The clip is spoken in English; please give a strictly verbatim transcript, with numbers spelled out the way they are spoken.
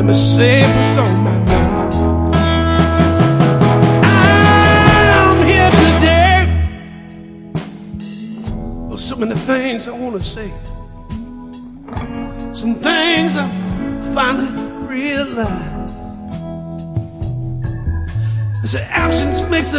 let me say what's on my mind. I'm here today. Oh, so many things I want to say. Some things I finally realized. This absence makes a